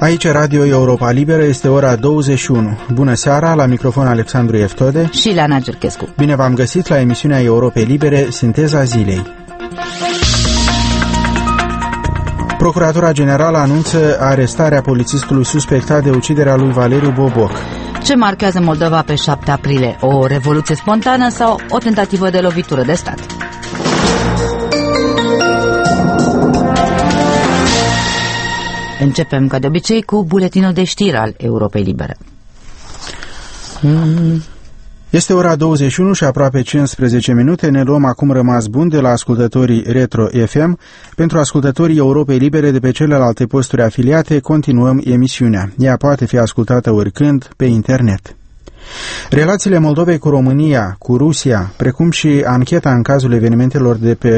Aici Radio Europa Liberă, este ora 21. Bună seara, la microfon Alexandru Eftode și Leana Giurchescu. Bine v-am găsit la emisiunea Europei Libere, Sinteza Zilei. Procuratura Generală anunță arestarea polițistului suspectat de uciderea lui Valeriu Boboc. Ce marchează Moldova pe 7 aprilie? O revoluție spontană sau o tentativă de lovitură de stat? Începem, ca de obicei, cu buletinul de știri al Europei Libere. Este ora 21 și aproape 15 minute. Ne luăm acum rămas bun de la ascultătorii Retro FM. Pentru ascultătorii Europei Libere de pe celelalte posturi afiliate, continuăm emisiunea. Ea poate fi ascultată oricând pe internet. Relațiile Moldovei cu România, cu Rusia, precum și ancheta în cazul evenimentelor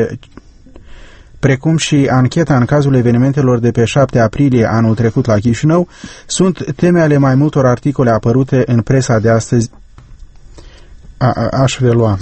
de pe 7 aprilie anul trecut la Chișinău, sunt teme ale mai multor articole apărute în presa de astăzi. Aș relua.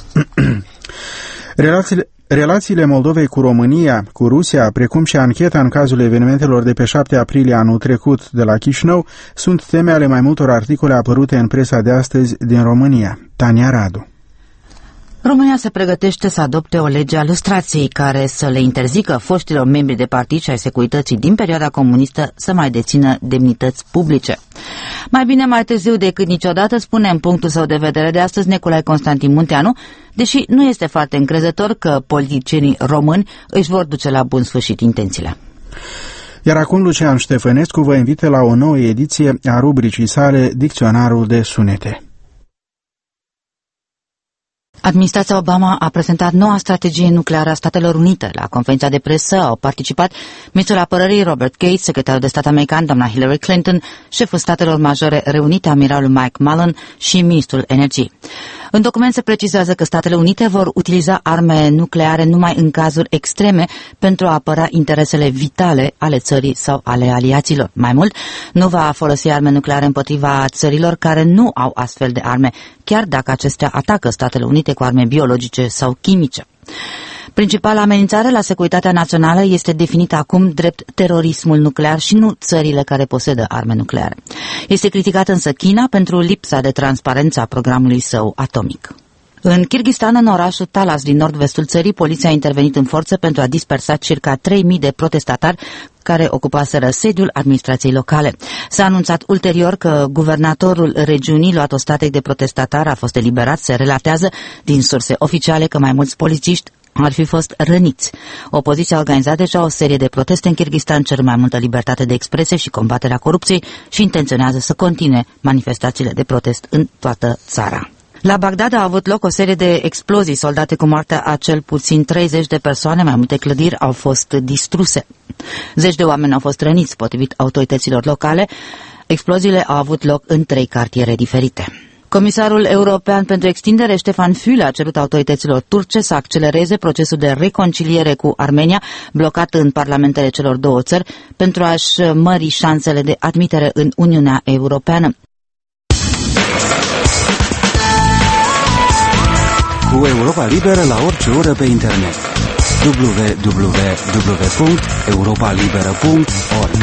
Relațiile Moldovei cu România, cu Rusia, precum și ancheta în cazul evenimentelor de pe 7 aprilie anul trecut de la Chișinău, sunt teme ale mai multor articole apărute în presa de astăzi din România. Tania Radu. România se pregătește să adopte o lege a lustrației care să le interzică foștilor membri de partid și ai securității din perioada comunistă să mai dețină demnități publice. Mai bine mai târziu decât niciodată, spune în punctul său de vedere de astăzi Nicolae Constantin Munteanu, deși nu este foarte încrezător că politicienii români își vor duce la bun sfârșit intențiile. Iar acum Lucian Ștefănescu vă invită la o nouă ediție a rubricii sale Dicționarul de sunete. Administrația Obama a prezentat noua strategie nucleară a Statelor Unite. La conferința de presă au participat ministrul apărării Robert Gates, secretarul de stat american doamna Hillary Clinton, șeful Statelor Majore Reunite amiralul Mike Mullen și ministrul energiei. În document se precizează că Statele Unite vor utiliza arme nucleare numai în cazuri extreme pentru a apăra interesele vitale ale țării sau ale aliaților. Mai mult, nu va folosi arme nucleare împotriva țărilor care nu au astfel de arme, chiar dacă acestea atacă Statele Unite cu arme biologice sau chimice. Principala amenințare la securitatea națională este definită acum drept terorismul nuclear și nu țările care posedă arme nucleare. Este criticată însă China pentru lipsa de transparență a programului său atomic. În Kyrgyzstan, în orașul Talas din nord-vestul țării, poliția a intervenit în forță pentru a dispersa circa 3.000 de protestatari care ocupaseră sediul administrației locale. S-a anunțat ulterior că guvernatorul regiunii luat ostatec de protestatari a fost eliberat. Se relatează din surse oficiale că mai mulți polițiști ar fi fost răniți. Opoziția a organizat deja o serie de proteste în Kyrgyzstan, cer mai multă libertate de expresie și combaterea corupției și intenționează să continue manifestațiile de protest în toată țara. La Bagdad a avut loc o serie de explozii soldate cu moartea a cel puțin 30 de persoane, mai multe clădiri au fost distruse. 10 de oameni au fost răniți, potrivit autorităților locale. Exploziile au avut loc în 3 cartiere diferite. Comisarul european pentru extindere, Stefan Füle, a cerut autorităților turce să accelereze procesul de reconciliere cu Armenia, blocat în parlamentele celor două țări, pentru a-și mări șansele de admitere în Uniunea Europeană. Cu Europa Liberă la orice oră pe internet. www.europalibera.org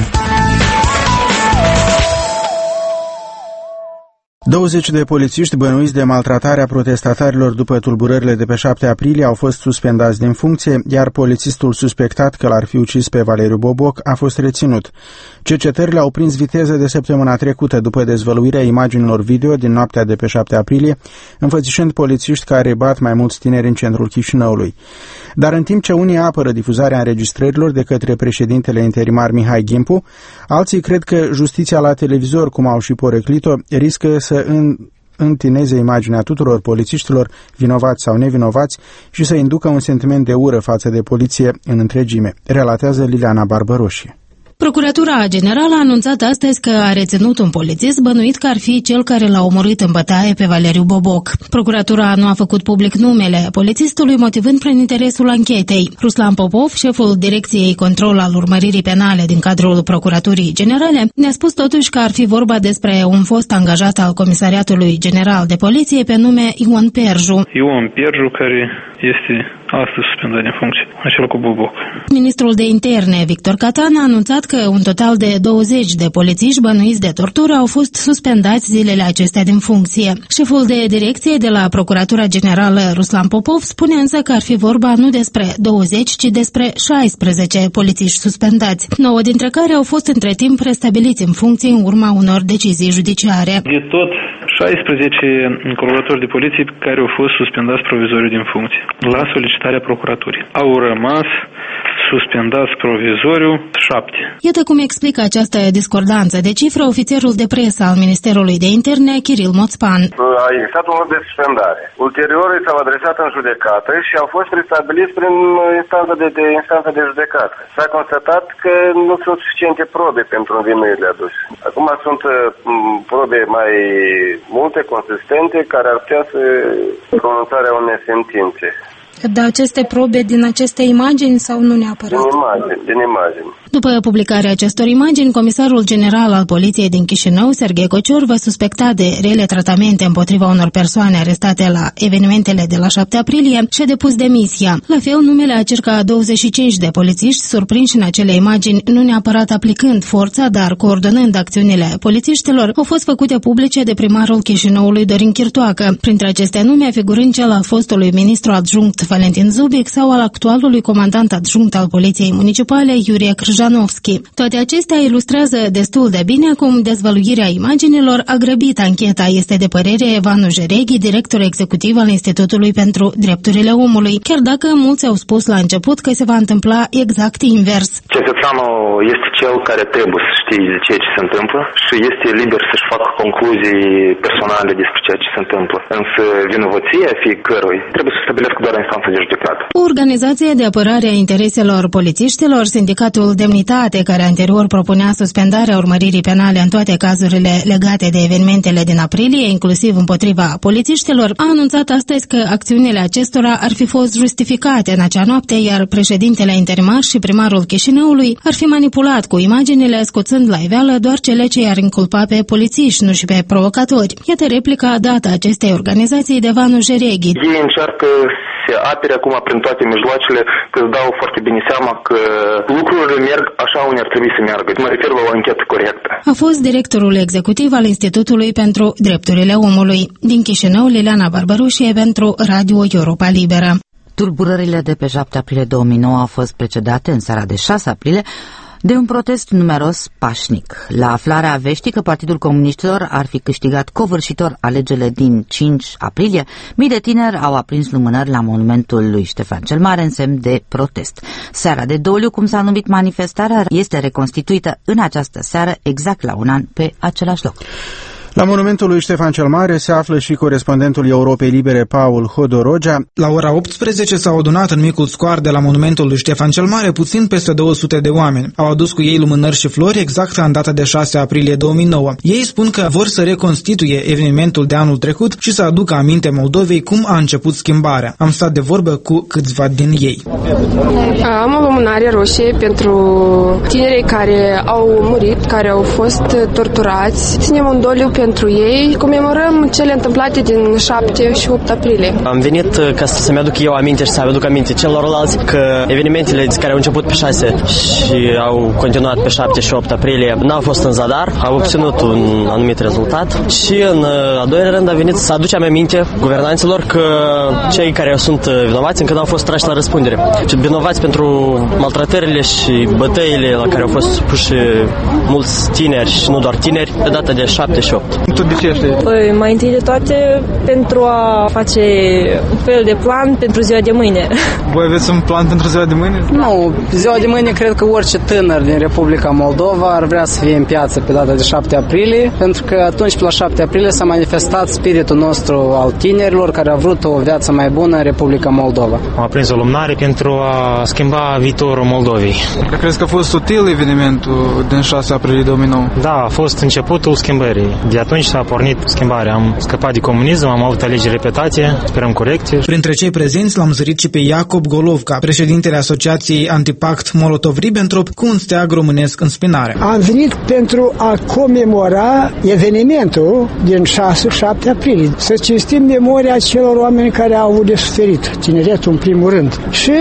20 de polițiști bănuiți de maltratarea protestatarilor după tulburările de pe 7 aprilie au fost suspendați din funcție, iar polițistul suspectat că l-ar fi ucis pe Valeriu Boboc a fost reținut. Cercetările au prins viteză de săptămâna trecută după dezvăluirea imaginilor video din noaptea de pe 7 aprilie, înfățișând polițiști care bat mai mulți tineri în centrul Chișinăului. Dar în timp ce unii apără difuzarea înregistrărilor de către președintele interimar Mihai Gimpu, alții cred că justiția la televizor, cum au și poreclit-o, riscă să întineze imaginea tuturor polițiștilor, vinovați sau nevinovați, și să inducă un sentiment de ură față de poliție în întregime, relatează Liliana Barbăroșie. Procuratura Generală a anunțat astăzi că a reținut un polițist bănuit că ar fi cel care l-a omorât în bătaie pe Valeriu Boboc. Procuratura nu a făcut public numele polițistului, motivând prin interesul anchetei. Ruslan Popov, șeful Direcției Control al Urmăririi Penale din cadrul Procuraturii Generale, ne-a spus totuși că ar fi vorba despre un fost angajat al Comisariatului General de Poliție pe nume Ion Perju. Ion Perju, care este astăzi suspendat din funcție, acela cu Boboc. Ministrul de Interne, Victor Catan, a anunțat că un total de 20 de polițiști bănuiți de tortură au fost suspendați zilele acestea din funcție. Șeful de direcție de la Procuratura Generală, Ruslan Popov, spune însă că ar fi vorba nu despre 20, ci despre 16 polițiști suspendați, 9 dintre care au fost între timp restabiliți în funcție în urma unor decizii judiciare. De tot 16 colaboratori de poliție care au fost suspendați provizoriu din funcție la solicitarea procuraturii. Au rămas suspendați provizoriu 7. Iată cum explică această discordanță de cifră ofițerul de presă al Ministerului de Interne, Kiril Moțpan. A existat un mod de suspendare. Ulterior s-au adresat în judecată și au fost restabiliți prin instanță de judecată. S-a constatat că nu sunt suficiente probe pentru învinuirile aduse. Acum sunt probe mai multe, consistente, care ar putea să pronunțarea unei sentințe. Dar aceste probe din aceste imagini sau nu neapărat? Din imagini. După publicarea acestor imagini, comisarul general al poliției din Chișinău, Serghei Cocior, suspectat de rele tratamente împotriva unor persoane arestate la evenimentele de la 7 aprilie și a depus demisia. La fel, numele a circa 25 de polițiști surprinși în acele imagini, nu neapărat aplicând forța, dar coordonând acțiunile polițiștilor, au fost făcute publice de primarul Chișinăului, Dorin Chirtoacă. Printre aceste nume figurând cel al fostului ministru adjunct Valentin Zubic sau al actualului comandant adjunct al Poliției Municipale, Iurie Krjanovski. Toate acestea ilustrează destul de bine cum dezvăluirea imaginilor a grăbit ancheta, este de părere Vanu Jereghi, director executiv al Institutului pentru Drepturile Omului, chiar dacă mulți au spus la început că se va întâmpla exact invers. Cetățeanul este cel care trebuie să știe de ceea ce se întâmplă și este liber să-și facă concluzii personale despre ceea ce se întâmplă. Însă vinovăția fiecărui trebuie să stabilească doar instanța de judecată. O organizație de apărare a intereselor polițiștilor, Sindicatul Demnitate, care anterior propunea suspendarea urmăririi penale în toate cazurile legate de evenimentele din aprilie, inclusiv împotriva polițiștilor, a anunțat astăzi că acțiunile acestora ar fi fost justificate în acea noapte, iar președintele interimar și primarul Chișinăului ar fi manipulat cu imaginile, scoțând la iveală doar cele ce i-ar inculpa pe polițiști, nu și pe provocatori. Iată replica dată acestei organizații de Vanu Jereghi. Ei încearcă se apere acum prin toate mijloacele, că îți dau foarte bine seama că lucrurile merg așa unde ar trebui să meargă. Mă refer la o anchetă corectă. A fost directorul executiv al Institutului pentru Drepturile Omului. Din Chișinău, Liliana Barbarușie pentru Radio Europa Liberă. Tulburările de pe 7 aprilie 2009 au fost precedate în seara de 6 aprilie de un protest numeros pașnic. La aflarea veștii că Partidul Comuniștilor ar fi câștigat covârșitor alegerile din 5 aprilie, mii de tineri au aprins lumânări la monumentul lui Ștefan cel Mare în semn de protest. Seara de doliu, cum s-a numit manifestarea, este reconstituită în această seară, exact la un an, pe același loc. La monumentul lui Ștefan cel Mare se află și corespondentul Europei Libere, Paul Hodorogea. La ora 18 s-au adunat în micul scoar de la monumentul lui Ștefan cel Mare puțin peste 200 de oameni. Au adus cu ei lumânări și flori exact în data de 6 aprilie 2009. Ei spun că vor să reconstituie evenimentul de anul trecut și să aducă aminte Moldovei cum a început schimbarea. Am stat de vorbă cu câțiva din ei. Am o lumânare roșie pentru tinerii care au murit, care au fost torturați. Ținem un doliu pentru ei. Comemorăm cele întâmplate din 7 și 8 aprilie. Am venit ca să-mi aduc eu aminte și să aduc aminte celorlalți că evenimentele care au început pe 6 și au continuat pe 7 și 8 aprilie n-au fost în zadar, au obținut un anumit rezultat și în a doilea rând a venit să aducem aminte guvernanților că cei care sunt vinovați încă n-au fost trași la răspundere. Vinovați pentru maltratările și bătăile la care au fost puși mulți tineri și nu doar tineri pe data de 7 și 8. Tu de ce ești? Păi, mai întâi de toate, pentru a face un fel de plan pentru ziua de mâine. Voi aveți un plan pentru ziua de mâine? Nu, ziua de mâine cred că orice tânăr din Republica Moldova ar vrea să fie în piață pe data de 7 aprilie, pentru că atunci, pe la 7 aprilie, s-a manifestat spiritul nostru al tinerilor care au vrut o viață mai bună în Republica Moldova. Am aprins o lumânare pentru a schimba viitorul Moldovei. Crezi că a fost util evenimentul din 6 aprilie 2009? Da, a fost începutul schimbării. De atunci s-a pornit schimbarea. Am scăpat de comunism, am avut alegeri repetate, sperăm corecte. Printre cei prezenți l-am zărit și pe Iacob Golovca, președintele Asociației Antipact Molotov-Ribbentrop, cu un steag românesc în spinare. Am venit pentru a comemora evenimentul din 6-7 aprilie, să cinstim memoria celor oameni care au avut de suferit, tineretul în primul rând, și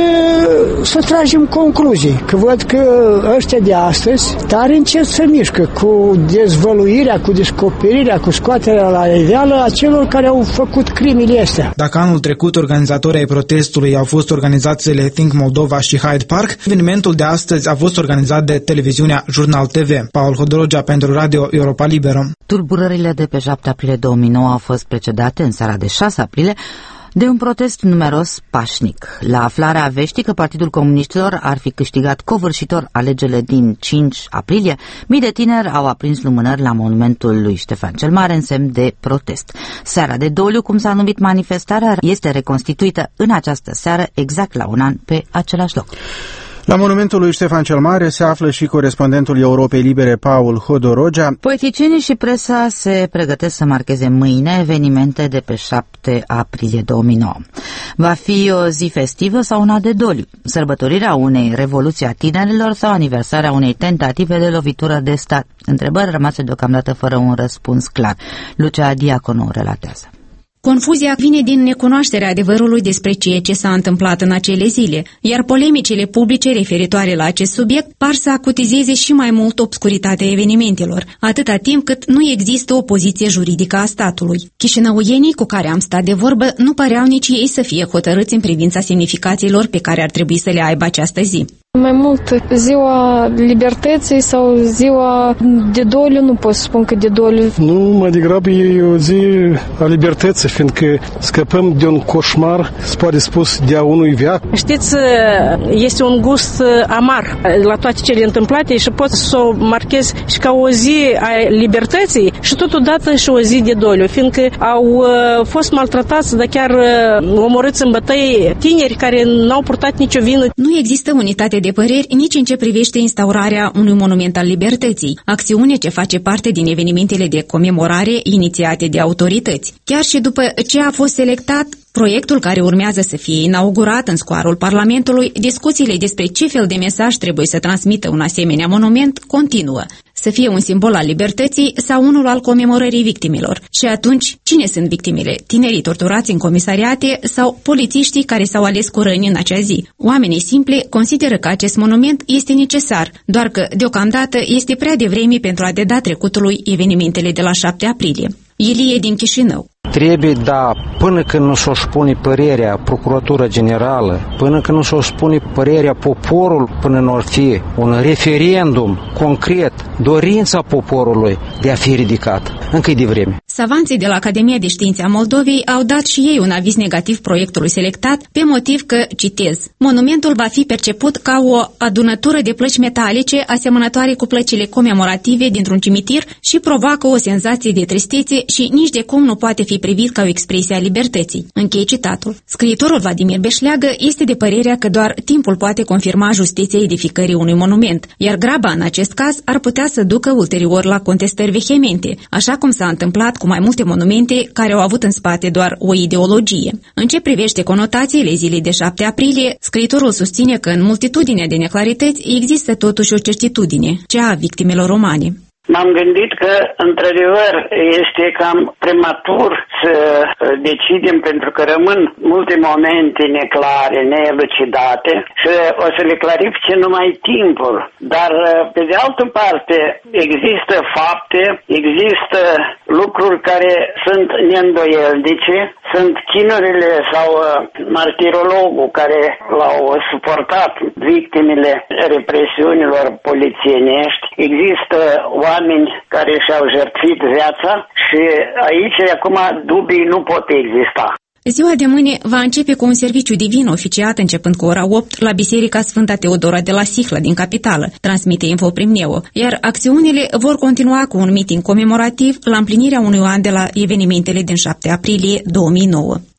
să tragem concluzii, că văd că ăștia de astăzi tare încet se mișcă cu dezvăluirea, cu descoperirea, cu scoaterea la iveală a celor care au făcut crimele astea. Dacă anul trecut organizatorii ai protestului au fost organizațiile Think Moldova și Hyde Park, evenimentul de astăzi a fost organizat de televiziunea Jurnal TV. Paul Hodorogea pentru Radio Europa Liberă. Tulburările de pe 7 aprilie 2009 au fost precedate în seara de 6 aprilie de un protest numeros pașnic. La aflarea veștii că Partidul Comuniștilor ar fi câștigat covârșitor alegerile din 5 aprilie, mii de tineri au aprins lumânări la monumentul lui Ștefan cel Mare în semn de protest. Seara de doliu, cum s-a numit manifestarea, este reconstituită în această seară, exact la un an, pe același loc. La monumentul lui Ștefan cel Mare se află și corespondentul Europei Libere, Paul Hodorogea. Politicienii și presa se pregătesc să marcheze mâine evenimente de pe 7 aprilie 2009. Va fi o zi festivă sau una de doliu, sărbătorirea unei revoluții a tinerilor sau aniversarea unei tentative de lovitură de stat? Întrebări rămase deocamdată fără un răspuns clar. Lucia Diaconu relatează. Confuzia vine din necunoașterea adevărului despre ceea ce s-a întâmplat în acele zile, iar polemicile publice referitoare la acest subiect par să acutizeze și mai mult obscuritatea evenimentelor, atâta timp cât nu există o poziție juridică a statului. Chișinăuienii cu care am stat de vorbă nu păreau nici ei să fie hotărâți în privința semnificațiilor pe care ar trebui să le aibă această zi. Mai mult, ziua libertății sau ziua de doliu, nu pot să spun că de doliu. Nu, mai degrabă e o zi a libertății, fiindcă scăpăm de un coșmar, se poate spus, de a unui veac. Știți, este un gust amar la toate cele întâmplate și pot să o marchez și ca o zi a libertății și totodată și o zi de doliu, fiindcă au fost maltratați, dar chiar omorâți în bătăi tineri care n-au purtat nicio vină. Nu există unitate de păreri nici în ce privește instaurarea unui monument al libertății, acțiune ce face parte din evenimentele de comemorare inițiate de autorități. Chiar și după ce a fost selectat proiectul care urmează să fie inaugurat în scoarul Parlamentului, discuțiile despre ce fel de mesaj trebuie să transmită un asemenea monument continuă. Să fie un simbol al libertății sau unul al comemorării victimelor. Și atunci, cine sunt victimele? Tinerii torturați în comisariate sau polițiștii care s-au ales cu răni în acea zi? Oamenii simpli consideră că acest monument este necesar, doar că, deocamdată, este prea devreme pentru a deda trecutului evenimentele de la 7 aprilie. Ilie din Chișinău. Trebuie, da, până când nu și-o spune părerea Procuratura Generală, până când nu și-o spune părerea poporul, până nu ar fi un referendum concret, dorința poporului de a fi ridicat. Încă e de vreme. Savanții de la Academia de Științe a Moldovei au dat și ei un aviz negativ proiectului selectat pe motiv că, citez, monumentul va fi perceput ca o adunătură de plăci metalice asemănătoare cu plăcile comemorative dintr-un cimitir și provoacă o senzație de tristețe și nici de cum nu poate fi privit ca o expresie a libertății. Închei citatul. Scriitorul Vladimir Beșleagă este de părerea că doar timpul poate confirma justiția edificării unui monument, iar graba în acest caz ar putea să ducă ulterior la contestări vehemente, așa cum s-a întâmplat cu mai multe monumente care au avut în spate doar o ideologie. În ce privește conotațiile zilei de 7 aprilie, scriitorul susține că în multitudinea de neclarități există totuși o certitudine, cea a victimelor romane. M-am gândit că, într-adevăr, este cam prematur să decidem, pentru că rămân multe momente neclare, neelucidate și o să le clarifice numai timpul. Dar, pe de altă parte, există fapte, există lucruri care sunt neîndoielnice, sunt chinurile sau martirologul care l-au suportat victimele represiunilor polițienești. Există oameni care și-au jertfit viața și aici acum dubii nu pot exista. Ziua de mâine va începe cu un serviciu divin oficiat începând cu ora 8 la Biserica Sfânta Teodora de la Sihla din capitală, transmite Infoprim Neo, iar acțiunile vor continua cu un meeting comemorativ la împlinirea unui an de la evenimentele din 7 aprilie 2009.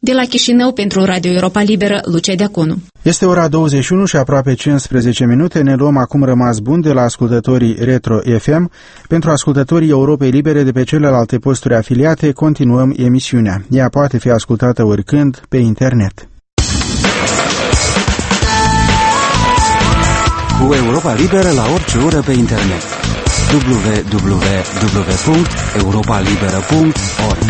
De la Chișinău pentru Radio Europa Liberă, Lucia Deaconu. Este ora 21 și aproape 15 minute. Ne luăm acum rămas bun de la ascultătorii Retro FM. Pentru ascultătorii Europei Libere de pe celelalte posturi afiliate, continuăm emisiunea. Ea poate fi ascultată oricând pe internet. Cu Europa Liberă la orice oră pe internet. www.europalibera.org.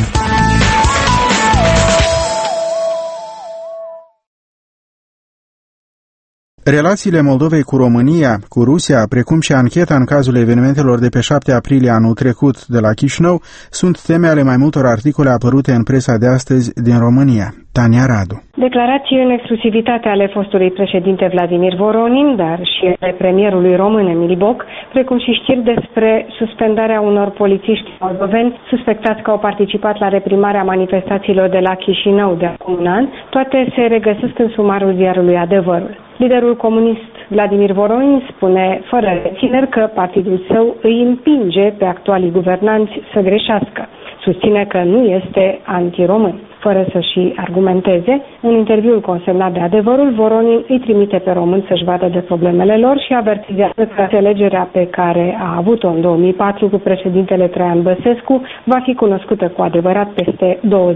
Relațiile Moldovei cu România, cu Rusia, precum și ancheta în cazul evenimentelor de pe 7 aprilie anul trecut de la Chișinău, sunt teme ale mai multor articole apărute în presa de astăzi din România. Tania Radu. Declarații în exclusivitate ale fostului președinte Vladimir Voronin, dar și ale premierului român Emil Boc, precum și știri despre suspendarea unor polițiști moldoveni suspectați că au participat la reprimarea manifestațiilor de la Chișinău de acum un an, toate se regăsesc în sumarul ziarului Adevărul. Liderul comunist Vladimir Voronin spune fără rețineri că partidul său îi împinge pe actualii guvernanți să greșească. Susține că nu este antiromân. Fără să și argumenteze, în interviul consemnat de Adevărul, Voronin îi trimite pe români să-și vadă de problemele lor și avertizează că înțelegerea pe care a avut-o în 2004 cu președintele Traian Băsescu va fi cunoscută cu adevărat peste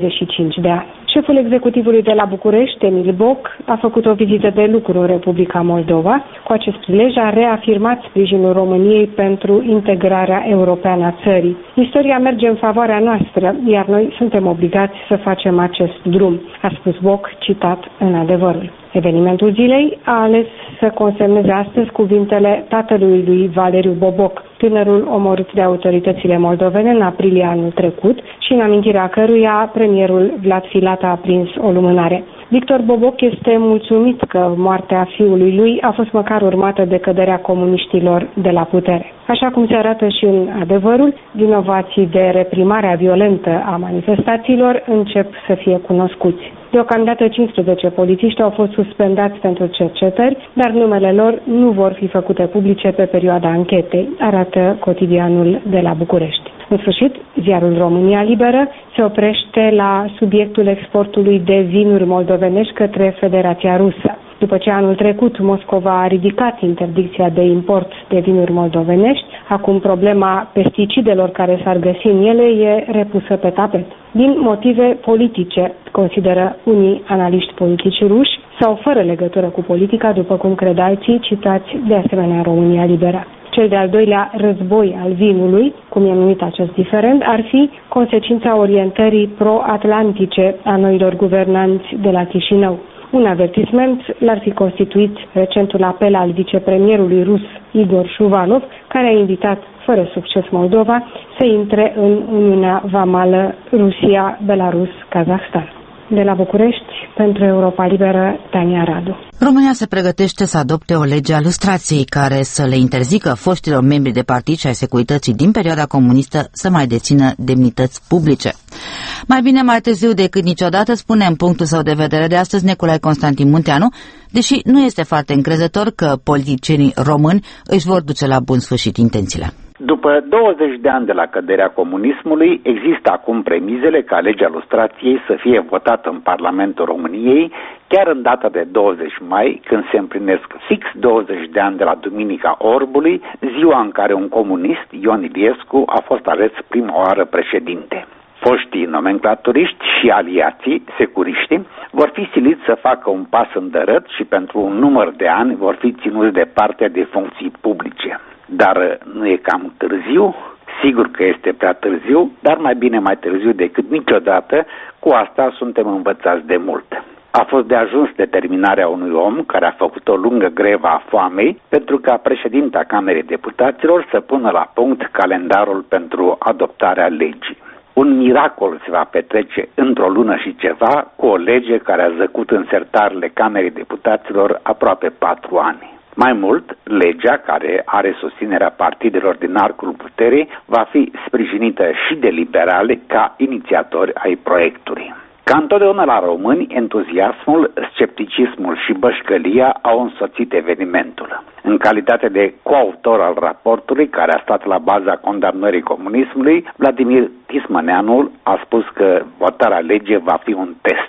25 de ani. Șeful executivului de la București, Emil Boc, a făcut o vizită de lucru în Republica Moldova. Cu acest prilej a reafirmat sprijinul României pentru integrarea europeană a țării. Istoria merge în favoarea noastră, iar noi suntem obligați să facem acest drum, a spus Boc, citat în Adevărul. Evenimentul zilei a ales să consemneze astăzi cuvintele tatălui lui Valeriu Boboc, tânărul omorât de autoritățile moldovene în aprilie anul trecut și în amintirea căruia premierul Vlad Filat a aprins o lumânare. Victor Boboc este mulțumit că moartea fiului lui a fost măcar urmată de căderea comuniștilor de la putere. Așa cum se arată și în Adevărul, vinovații de reprimarea violentă a manifestațiilor încep să fie cunoscuți. Deocamdată 15 polițiști au fost suspendați pentru cercetări, dar numele lor nu vor fi făcute publice pe perioada anchetei, arată Cotidianul de la București. În sfârșit, ziarul România Liberă se oprește la subiectul exportului de vinuri moldovenești către Federația Rusă. După ce anul trecut Moscova a ridicat interdicția de import de vinuri moldovenești, acum problema pesticidelor care s-ar găsi în ele e repusă pe tapet. Din motive politice, consideră unii analiști politici ruși, sau fără legătură cu politica, după cum cred alții, citați de asemenea România Liberă. Cel de-al doilea război al vinului, cum e numit acest diferend, ar fi consecința orientării pro-atlantice a noilor guvernanți de la Chișinău. Un avertisment l-ar fi constituit recentul apel al vicepremierului rus Igor Șuvalov, care a invitat fără succes Moldova să intre în Uniunea Vamală Rusia-Belarus-Kazahstan. De la București, pentru Europa Liberă, Tania Radu. România se pregătește să adopte o lege a lustrației care să le interzică foștilor membri de partid și ai securității din perioada comunistă să mai dețină demnități publice. Mai bine mai târziu decât niciodată, spune în punctul său de vedere de astăzi Nicolae Constantin Munteanu, deși nu este foarte încrezător că politicienii români își vor duce la bun sfârșit intențiile. După 20 de ani de la căderea comunismului, există acum premizele ca legea lustrației să fie votată în Parlamentul României chiar în data de 20 mai, când se împlinesc fix 20 de ani de la Duminica Orbului, ziua în care un comunist, Ion Iliescu, a fost ales prima oară președinte. Foștii nomenclaturiști și aliații, securiști, vor fi siliți să facă un pas îndărât și pentru un număr de ani vor fi ținuți departe de funcții publice. Dar nu e cam târziu? Sigur că este prea târziu, dar mai bine mai târziu decât niciodată, cu asta suntem învățați de mult. A fost de ajuns determinarea unui om care a făcut o lungă grevă a foamei pentru ca președinta Camerei Deputaților să pună la punct calendarul pentru adoptarea legii. Un miracol se va petrece într-o lună și ceva cu o lege care a zăcut în sertarele Camerei Deputaților aproape 4 ani. Mai mult, legea, care are susținerea partidelor din arcul puterii, va fi sprijinită și de liberali ca inițiatori ai proiectului. Ca întotdeauna la români, entuziasmul, scepticismul și bășcălia au însoțit evenimentul. În calitate de coautor al raportului care a stat la baza condamnării comunismului, Vladimir Tismăneanu a spus că votarea legii va fi un test.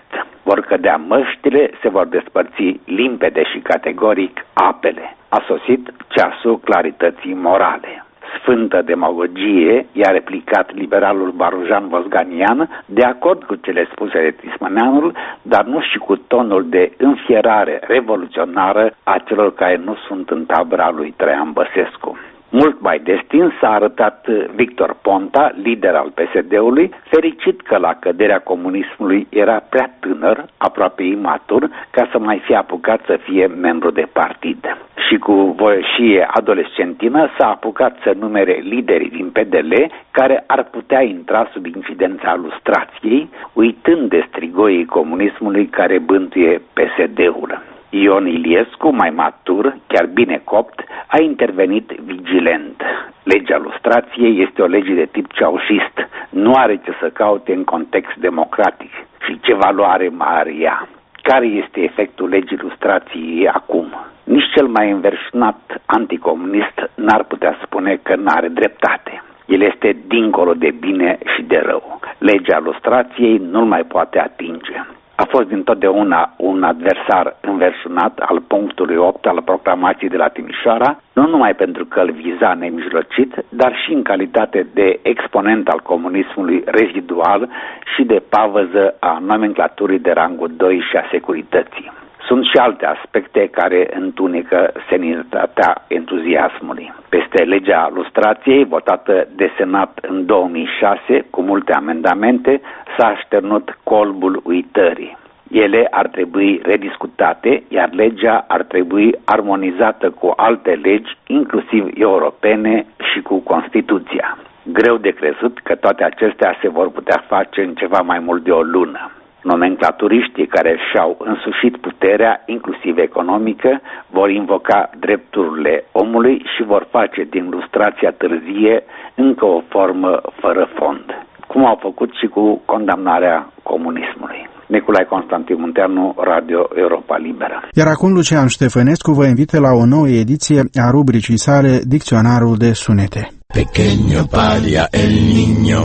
Vor cădea măștile, se vor despărți limpede și categoric apele. A sosit ceasul clarității morale. Sfântă demagogie, i-a replicat liberalul Barujan Vosganian, de acord cu cele spuse de Tismaneanul, dar nu și cu tonul de înfierare revoluționară a celor care nu sunt în tabăra lui Traian Băsescu. Mult mai destins s-a arătat Victor Ponta, lider al PSD-ului, fericit că la căderea comunismului era prea tânăr, aproape imatur, ca să mai fie apucat să fie membru de partid. Și cu voieșie adolescentină s-a apucat să numere liderii din PDL care ar putea intra sub incidența lustrației, uitând de strigoii comunismului care bântuie PSD-ul. Ion Iliescu, mai matur, chiar bine copt, a intervenit vigilent. Legea lustrației este o lege de tip ceaușist. Nu are ce să caute în context democratic. Și ce valoare mai are ea? Care este efectul legii lustrației acum? Nici cel mai înverșunat anticomunist n-ar putea spune că n-are dreptate. El este dincolo de bine și de rău. Legea lustrației nu-l mai poate atinge. A fost dintotdeauna un adversar înverșunat al punctului 8 al proclamației de la Timișoara, nu numai pentru că îl viza nemijlocit, dar și în calitate de exponent al comunismului rezidual și de pavăză a nomenclaturii de rangul 2 și a securității. Sunt și alte aspecte care întunecă seninitatea entuziasmului. Peste legea lustrației, votată de Senat în 2006, cu multe amendamente, s-a așternut colbul uitării. Ele ar trebui rediscutate, iar legea ar trebui armonizată cu alte legi, inclusiv europene și cu Constituția. Greu de crezut că toate acestea se vor putea face în ceva mai mult de o lună. Nomenclaturiștii care și-au însușit puterea, inclusiv economică, vor invoca drepturile omului și vor face din lustrația târzie încă o formă fără fond, cum au făcut și cu condamnarea comunismului. Nicolae Constantin Munteanu, Radio Europa Liberă. Iar acum Lucian Ștefănescu vă invită la o nouă ediție a rubricii sale Dicționarul de sunete. Pequeño paria el niño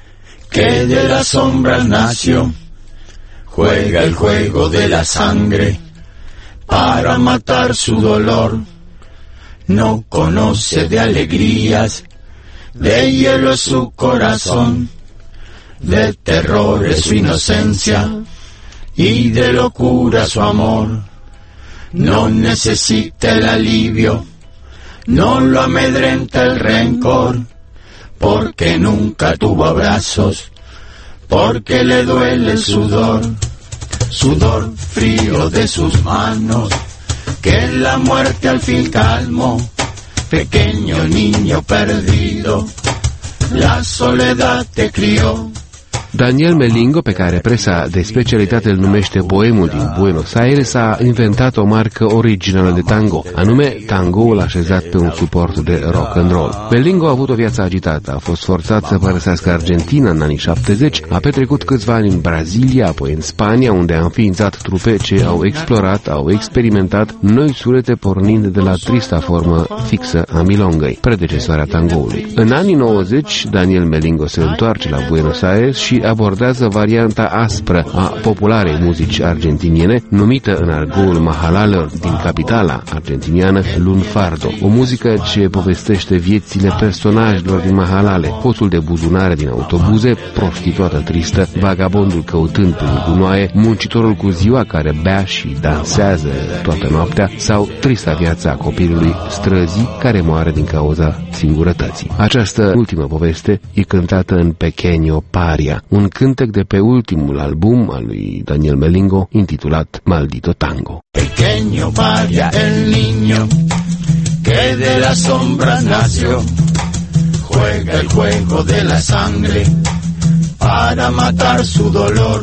que de la sombra nació, juega el juego de la sangre para matar su dolor. No conoce de alegrías, de hielo su corazón, de terror es su inocencia y de locura su amor. No necesita el alivio, no lo amedrenta el rencor, porque nunca tuvo abrazos, porque le duele el sudor, sudor frío de sus manos, que la muerte al fin calmó. Pequeño niño perdido, la soledad te crió. Daniel Melingo, pe care presa de specialitate îl numește boemul din Buenos Aires, a inventat o marcă originală de tango, anume tangoul așezat pe un suport de rock and roll. Melingo a avut o viață agitată, a fost forțat să părăsească Argentina în anii 70, a petrecut câțiva ani în Brazilia, apoi în Spania, unde a înființat trupe ce au explorat, au experimentat noi surete pornind de la trista formă fixă a milongăi, predecesoarea tangoului. În anii 90, Daniel Melingo se întoarce la Buenos Aires și abordează varianta aspră a popularei muzici argentiniene, numită în argoul mahalalelor din capitala argentiniană lunfardo, o muzică ce povestește viețile personajelor din mahalale, hoțul de buzunare din autobuze, prostituată tristă, vagabondul căutând prin gunoaie, muncitorul cu ziua care bea și dansează toată noaptea, sau trista viața copilului străzii care moare din cauza singurătății. Această ultimă poveste e cântată în Pequeño Paria, un cântec de pe ultimul album al lui Daniel Melingo, intitulat Maldito Tango. Pequeño paria el niño que de la sombra nació, juega el juego de la sangre para matar su dolor.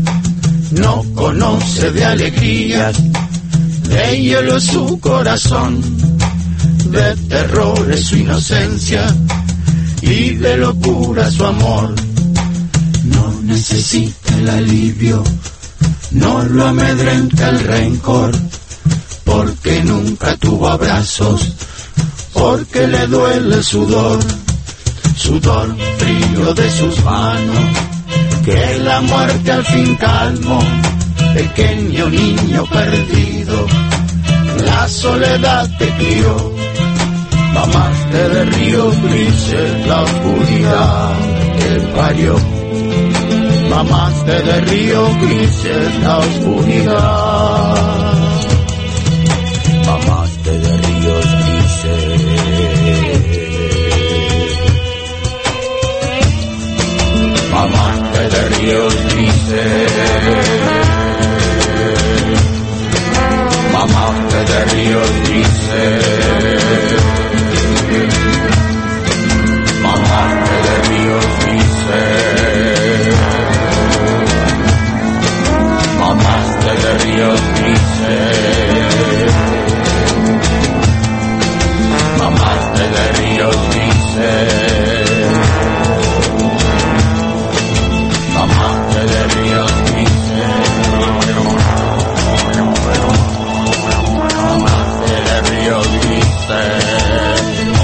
No conoce de alegrías, de hielo su corazón, de terror es su inocencia y de locura su amor. No necesita el alivio, no lo amedrenta el rencor, porque nunca tuvo abrazos, porque le duele el sudor, sudor frío de sus manos, que la muerte al fin calmó. pequeño niño perdido, la soledad te crió, mamaste de ríos grises la oscuridad que parió, mamaste de ríos grises la oscuridad, mamaste de ríos grises. Mamaste de ríos grises, mamaste de ríos grises, mamaste de ríos grises, mamaste de ríos grises, mamaste de ríos grises. Mamaste de ríos grises, mamaste de ríos grises.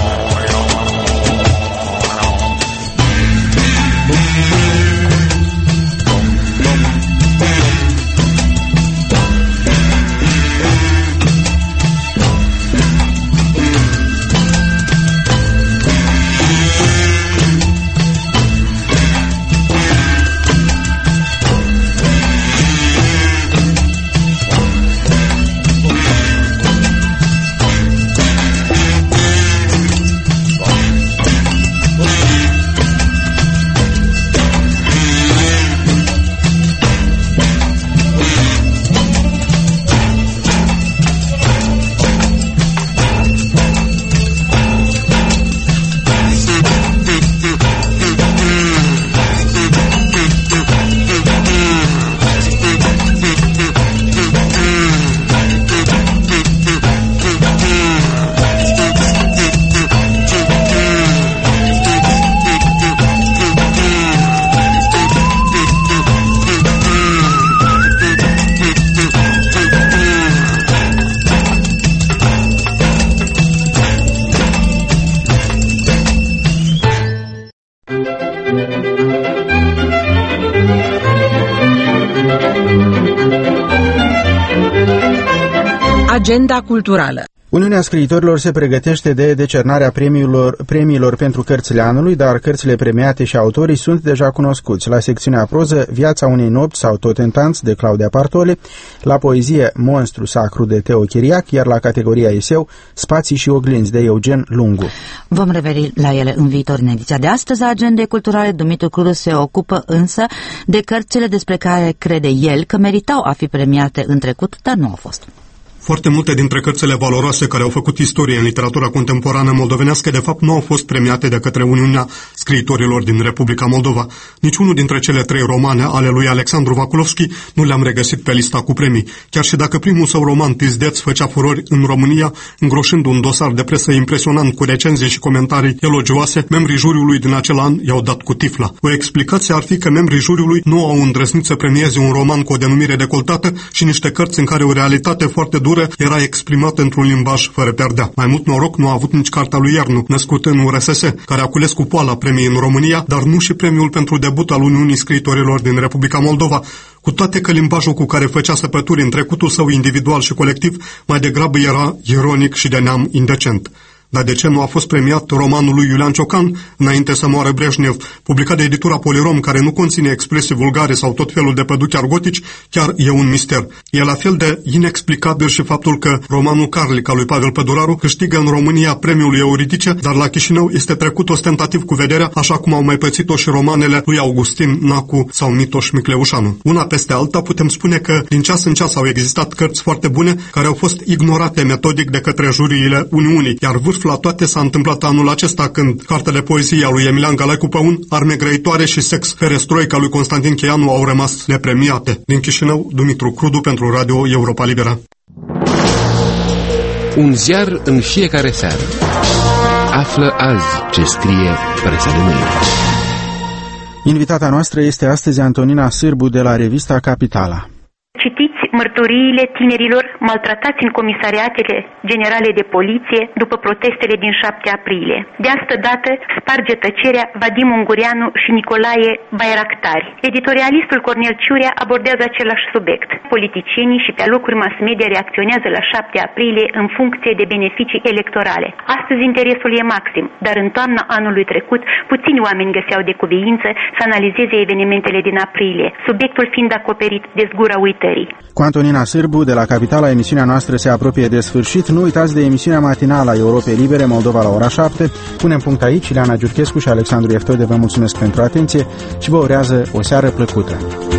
Agenda culturală. Uniunea Scriitorilor se pregătește de decernarea premiilor pentru cărțile anului, dar cărțile premiate și autorii sunt deja cunoscuți. La secțiunea proză, Viața unei nopți sau Totentanți de Claudia Partole, la poezie Monstru Sacru de Teo Chiriac, iar la categoria eseu Spații și oglinzi de Eugen Lungu. Vom reveni la ele în viitor. În ediția de astăzi a Agendei Culturale, Dumitru Crudu se ocupă însă de cărțile despre care crede el că meritau a fi premiate în trecut, dar nu au fost. Foarte multe dintre cărțile valoroase care au făcut istorie în literatura contemporană moldovenească, de fapt, nu au fost premiate de către Uniunea Scriitorilor din Republica Moldova. Niciunul dintre cele 3 romane ale lui Alexandru Vakulovski nu le-am regăsit pe lista cu premii, chiar și dacă primul său roman, Tizdeț, făcea furori în România, îngroșând un dosar de presă impresionant cu recenzii și comentarii elogioase, membrii juriului din acel an i-au dat cu tifla. O explicație ar fi că membrii juriului nu au îndrăznit să premieze un roman cu o denumire decoltată și niște cărți în care o realitate foarte dură era exprimată într-un limbaj fără perdea. Mai mult noroc nu a avut nici cartea lui Iarnu, născut în URSS, care a cules cu poala premii în România, dar nu și premiul pentru debut al Uniunii Scriitorilor din Republica Moldova, cu toate că limbajul cu care făcea săpături în trecutul său individual și colectiv mai degrabă era ironic și de neam indecent. Dar de ce nu a fost premiat romanul lui Iulian Ciocan, Înainte să moară Brejnev, publicat de editura Polirom, care nu conține expresii vulgare sau tot felul de păduchi argotici, chiar e un mister. E la fel de inexplicabil și faptul că romanul Carlic al lui Pavel Păduraru câștigă în România premiul Euridice, dar la Chișinău este trecut ostentativ cu vederea, așa cum au mai pățit-o și romanele lui Augustin Nacu sau Mitoș Micleușanu. Una peste alta putem spune că din ceas în ceas au existat cărți foarte bune care au fost ignorate metodic de către juriile Uniunii, iar vârf la toate s-a întâmplat anul acesta, când cartele poeziei a lui Emilian Galaicu Păun, Arme grăitoare și Sex perestroica lui Constantin Cheianu au rămas nepremiate. Din Chișinău, Dumitru Crudu pentru Radio Europa Liberă. Un ziar în fiecare seară. Află azi ce scrie presa de mâine. Invitata noastră este astăzi Antonina Sârbu de la revista Capitala. Citiți mărturiile tinerilor maltratați în comisariatele generale de poliție după protestele din 7 aprilie. De asta dată sparge tăcerea Vadim Ungureanu și Nicolae Bairactari. Editorialistul Cornel Ciurea abordează același subiect. Politicienii și pe alocuri mass media reacționează la 7 aprilie în funcție de beneficii electorale. Astăzi interesul e maxim, dar în toamna anului trecut puțini oameni găseau de cuviință să analizeze evenimentele din aprilie, subiectul fiind acoperit de zgura uitării. Cu Antonina Sârbu, de la Capitala, emisiunea noastră se apropie de sfârșit. Nu uitați de emisiunea matinală a Europei Libere, Moldova la ora 7. Punem punct aici. Ileana Giurchescu și Alexandru Eftode vă mulțumesc pentru atenție și vă urează o seară plăcută.